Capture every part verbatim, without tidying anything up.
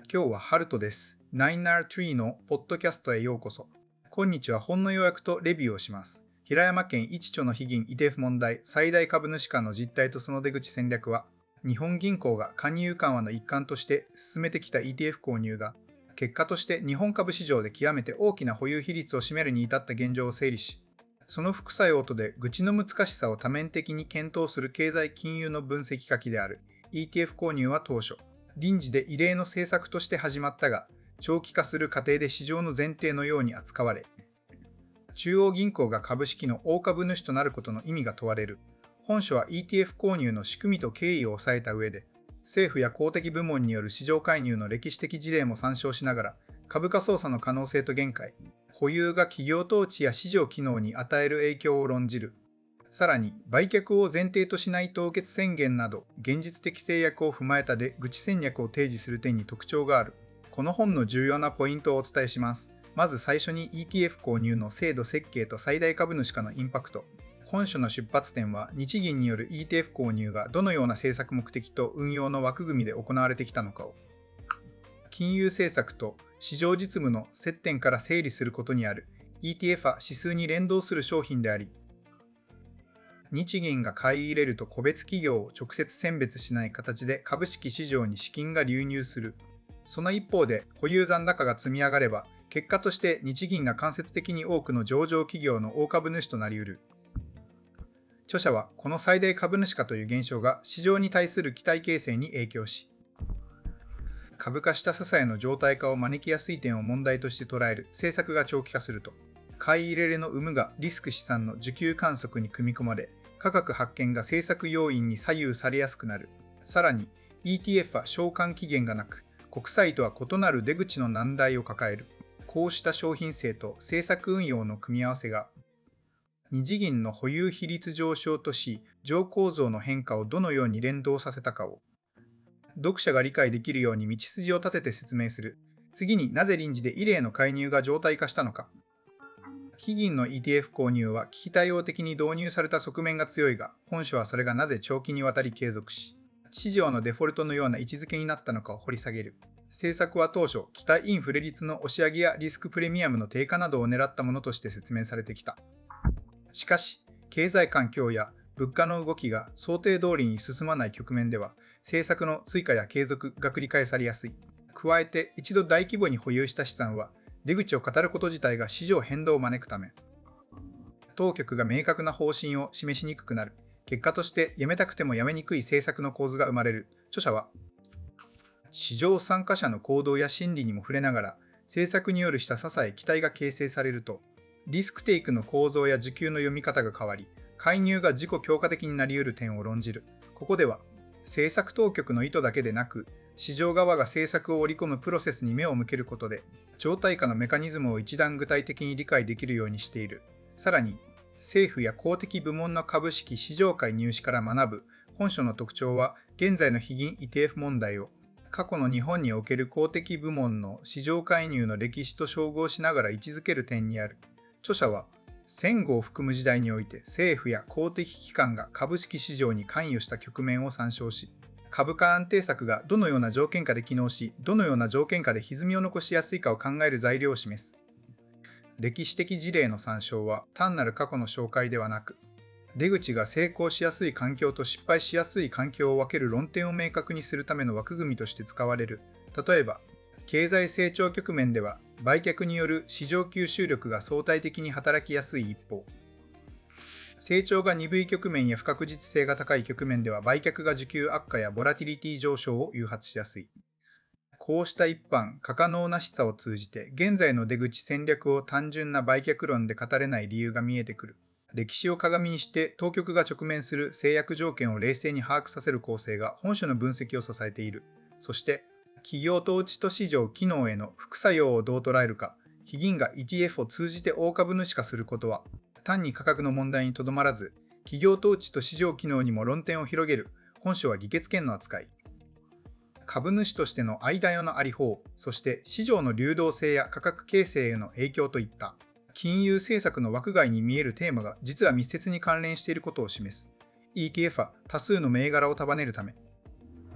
今日はハルトです。ナインアールスリーのポッドキャストへようこそ。今日は本の要約とレビューをします。平山県一丁の非銀 イーティーエフ 問題、最大株主間の実態とその出口戦略は、日本銀行が勧誘緩和の一環として進めてきた イーティーエフ 購入が、結果として日本株市場で極めて大きな保有比率を占めるに至った現状を整理し、その副作用とで愚痴の難しさを多面的に検討する経済金融の分析書きである。イーティーエフ 購入は当初、臨時で異例の政策として始まったが、長期化する過程で市場の前提のように扱われ、中央銀行が株式の大株主となることの意味が問われる。本書は イーティーエフ 購入の仕組みと経緯を抑えた上で、政府や公的部門による市場介入の歴史的事例も参照しながら、株価操作の可能性と限界、保有が企業統治や市場機能に与える影響を論じる。さらに、売却を前提としない凍結宣言など、現実的制約を踏まえた出口戦略を提示する点に特徴がある。この本の重要なポイントをお伝えします。まず最初に イーティーエフ 購入の制度設計と最大株主化のインパクト。本書の出発点は、日銀による イーティーエフ 購入がどのような政策目的と運用の枠組みで行われてきたのかを、金融政策と市場実務の接点から整理することにある。イーティーエフ は指数に連動する商品であり、日銀が買い入れると個別企業を直接選別しない形で株式市場に資金が流入する。その一方で保有残高が積み上がれば、結果として日銀が間接的に多くの上場企業の大株主となり得る。著者はこの最大株主化という現象が市場に対する期待形成に影響し、株価下支えの常態化を招きやすい点を問題として捉える政策が長期化すると、買い入れの有無がリスク資産の需給観測に組み込まれ、価格発見が政策要因に左右されやすくなる。さらに、イーティーエフ は償還期限がなく、国債とは異なる出口の難題を抱える。こうした商品性と政策運用の組み合わせが、日銀の保有比率上昇とし、上構造の変化をどのように連動させたかを、読者が理解できるように道筋を立てて説明する。次になぜ臨時で異例の介入が常態化したのか。非銀の イーティーエフ 購入は危機対応的に導入された側面が強いが、本書はそれがなぜ長期にわたり継続し、市場のデフォルトのような位置づけになったのかを掘り下げる。政策は当初、期待インフレ率の押し上げやリスクプレミアムの低下などを狙ったものとして説明されてきた。しかし、経済環境や物価の動きが想定通りに進まない局面では、政策の追加や継続が繰り返されやすい。加えて、一度大規模に保有した資産は、出口を語ること自体が市場変動を招くため、当局が明確な方針を示しにくくなる。結果としてやめたくてもやめにくい政策の構図が生まれる。著者は、市場参加者の行動や心理にも触れながら、政策による下支え期待が形成されると、リスクテイクの構造や需給の読み方が変わり、介入が自己強化的になり得る点を論じる。ここでは、政策当局の意図だけでなく、市場側が政策を織り込むプロセスに目を向けることで、常態化のメカニズムを一段具体的に理解できるようにしている。さらに、政府や公的部門の株式市場介入史から学ぶ本書の特徴は、現在の非銀 イーティーエフ 問題を、過去の日本における公的部門の市場介入の歴史と照合しながら位置づける点にある。著者は、戦後を含む時代において政府や公的機関が株式市場に関与した局面を参照し、株価安定策がどのような条件下で機能し、どのような条件下で歪みを残しやすいかを考える材料を示す。歴史的事例の参照は単なる過去の紹介ではなく、出口が成功しやすい環境と失敗しやすい環境を分ける論点を明確にするための枠組みとして使われる。例えば、経済成長局面では売却による市場吸収力が相対的に働きやすい一方、成長が鈍い局面や不確実性が高い局面では売却が需給悪化やボラティリティ上昇を誘発しやすい。こうした一般、可可能な示唆を通じて、現在の出口戦略を単純な売却論で語れない理由が見えてくる。歴史を鏡にして当局が直面する制約条件を冷静に把握させる構成が本書の分析を支えている。そして、企業統治と市場機能への副作用をどう捉えるか、非銀が イーティーエフ を通じて大株主化することは、単に価格の問題にとどまらず、企業統治と市場機能にも論点を広げる。本書は議決権の扱い、株主としての間代のあり方、そして市場の流動性や価格形成への影響といった金融政策の枠外に見えるテーマが実は密接に関連していることを示す。イーティーエフ は多数の銘柄を束ねるため、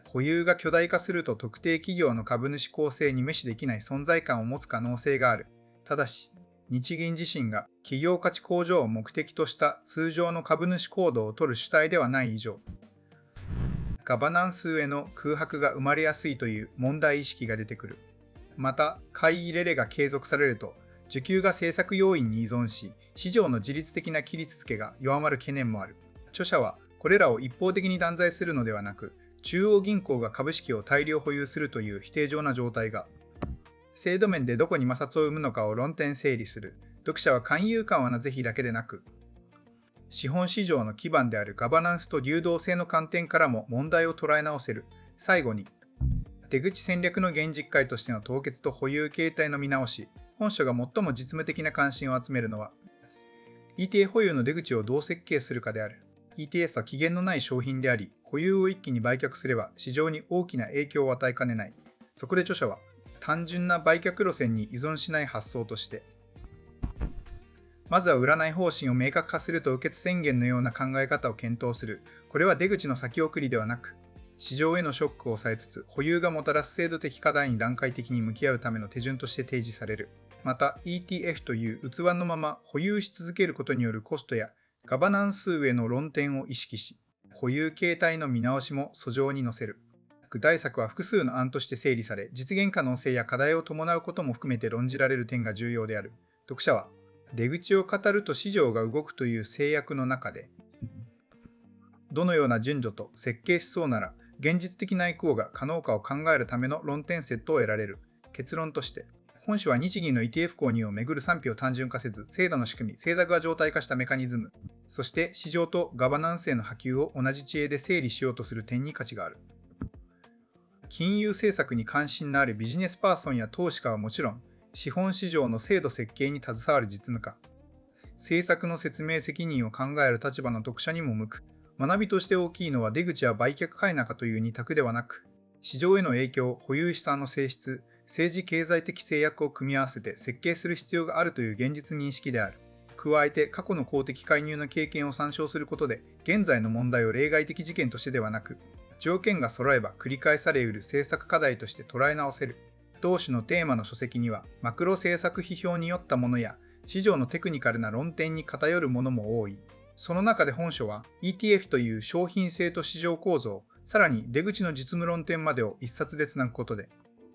保有が巨大化すると特定企業の株主構成に無視できない存在感を持つ可能性がある。ただし、日銀自身が企業価値向上を目的とした通常の株主行動を取る主体ではない以上、ガバナンスへの空白が生まれやすいという問題意識が出てくる。また、買い入れレが継続されると、需給が政策要因に依存し、市場の自律的な切りつけが弱まる懸念もある。著者は、これらを一方的に断罪するのではなく、中央銀行が株式を大量保有するという否定上な状態が、制度面でどこに摩擦を生むのかを論点整理する。読者は金融緩和の是非だけでなく、資本市場の基盤であるガバナンスと流動性の観点からも問題を捉え直せる。最後に、出口戦略の現実解としての凍結と保有形態の見直し。本書が最も実務的な関心を集めるのは、イーティーエフ 保有の出口をどう設計するかである。イーティーエフ は期限のない商品であり、保有を一気に売却すれば市場に大きな影響を与えかねない。そこで著者は、単純な売却路線に依存しない発想として、まずは売らない方針を明確化すると受決宣言のような考え方を検討する。これは出口の先送りではなく、市場へのショックを抑えつつ、保有がもたらす制度的課題に段階的に向き合うための手順として提示される。また、イーティーエフ という器のまま保有し続けることによるコストやガバナンスへの論点を意識し、保有形態の見直しも訴状に載せる。具体策は複数の案として整理され、実現可能性や課題を伴うことも含めて論じられる点が重要である。読者は、出口を語ると市場が動くという制約の中で、どのような順序と設計しそうなら、現実的な移行が可能かを考えるための論点セットを得られる。結論として、本書は日銀の イーティーエフ 購入をめぐる賛否を単純化せず、制度の仕組み、政策が常態化したメカニズム、そして市場とガバナンスへの波及を同じ知恵で整理しようとする点に価値がある。金融政策に関心のあるビジネスパーソンや投資家はもちろん、資本市場の制度設計に携わる実務家、政策の説明責任を考える立場の読者にも向く。学びとして大きいのは出口は売却買い中という二択ではなく、市場への影響、保有資産の性質、政治経済的制約を組み合わせて設計する必要があるという現実認識である。加えて過去の公的介入の経験を参照することで、現在の問題を例外的事件としてではなく、条件が揃えば繰り返されうる政策課題として捉え直せる。同種のテーマの書籍には、マクロ政策批評によったものや、市場のテクニカルな論点に偏るものも多い。その中で本書は イーティーエフ という商品性と市場構造、さらに出口の実務論点までを一冊でつなぐことで、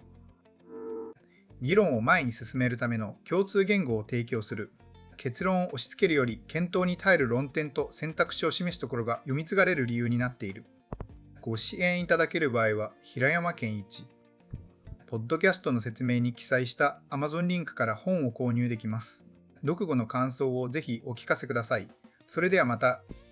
議論を前に進めるための共通言語を提供する。結論を押し付けるより検討に耐える論点と選択肢を示すところが読み継がれる理由になっている。ご支援いただける場合は平山健一。ポッドキャストの説明に記載した Amazon リンクから本を購入できます。読後の感想をぜひお聞かせください。それではまた。